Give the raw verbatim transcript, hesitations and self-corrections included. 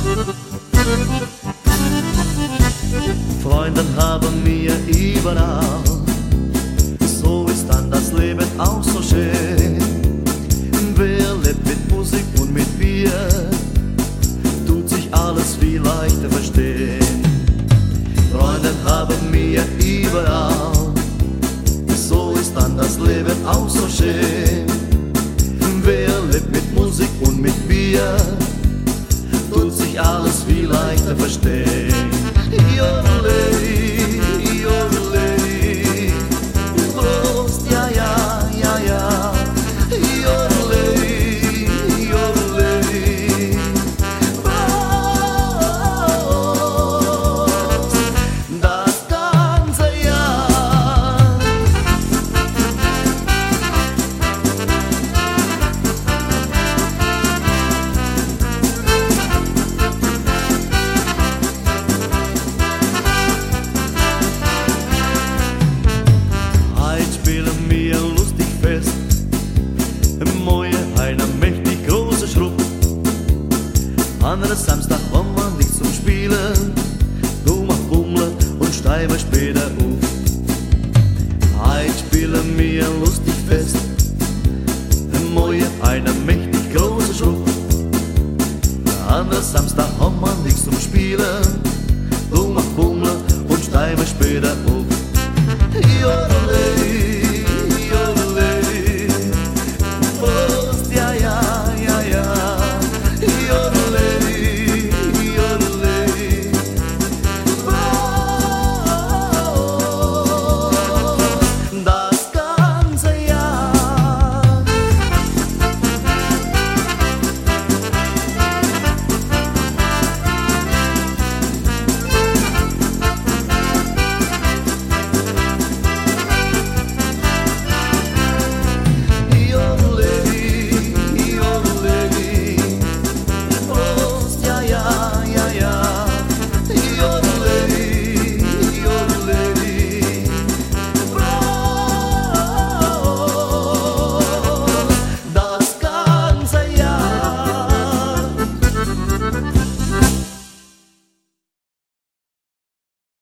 Freunde haben mir überall, so ist dann das Leben auch so schön. Wer lebt mit Musik und mit Bier, tut sich alles viel leichter verstehen. Freunde haben mir überall, so ist dann das Leben auch so schön. Wer lebt mit Musik und mit Bier, tut sich alles viel leichter verstehen. Jodeli, jodeli, Prost, ja, ja, ja, ja. Jodeli, jodeli, Prost, das ganze Jahr. Spielen wir lustig fest, Moje einer mächtig große Schrupp. Andere Samstag wollen wir nicht zum Spielen, du mach Bummler und steigen später auf. Heute spielen wir lustig fest, Moje einer mächtig große Schrupp. Andere Samstag wollen wir nicht zum Spielen, du mach Bummler und steigen später auf. Jodeli,